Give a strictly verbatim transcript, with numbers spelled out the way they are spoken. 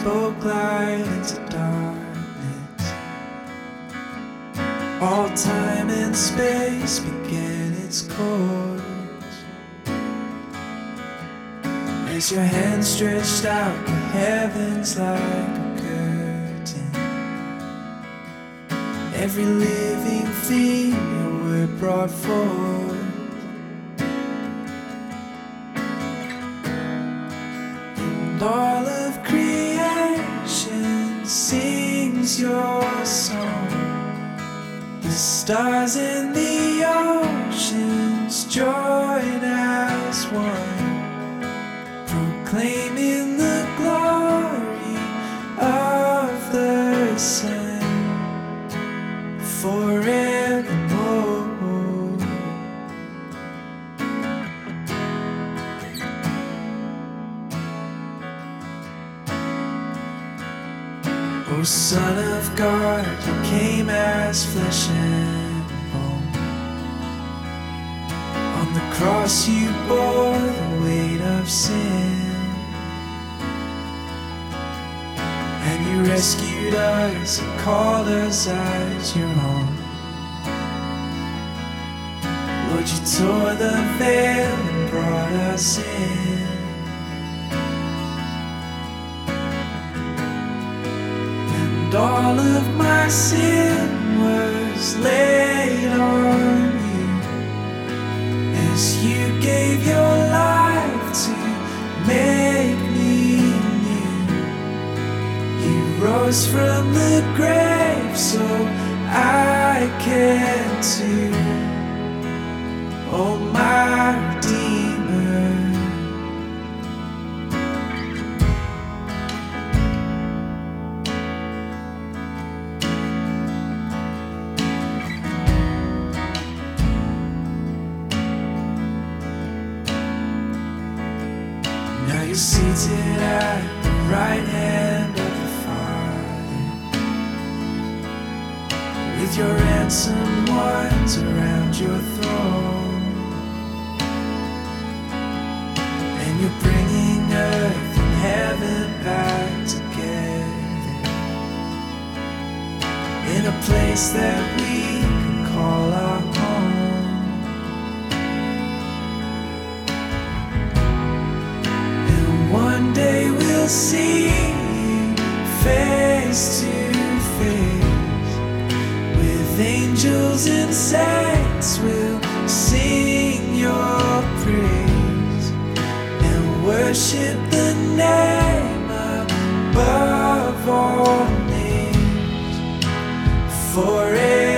spoke light into darkness. All time and space began its course. As your hand stretched out the heavens like a curtain, every living thing your word brought forth. And all of creation sings your song. The stars and the oceans join as one, proclaiming the glory of the Son forevermore. O Son of God, you came as flesh and bone. On the cross you bore the weight of sin, and you rescued us and called us as your own. Lord, you tore the veil and brought us in. And all of my sin was laid on you, as you gave your life to make me new. You rose from the grave so I can too. Oh, my Redeemer. Now you're seated at the right hand of the Father, with your ransomed ones around your throne. And you're bringing earth and heaven back together in a place that we can call our home. One day we'll see you face to face, with angels and saints we'll sing your praise, and worship the name above all names forever.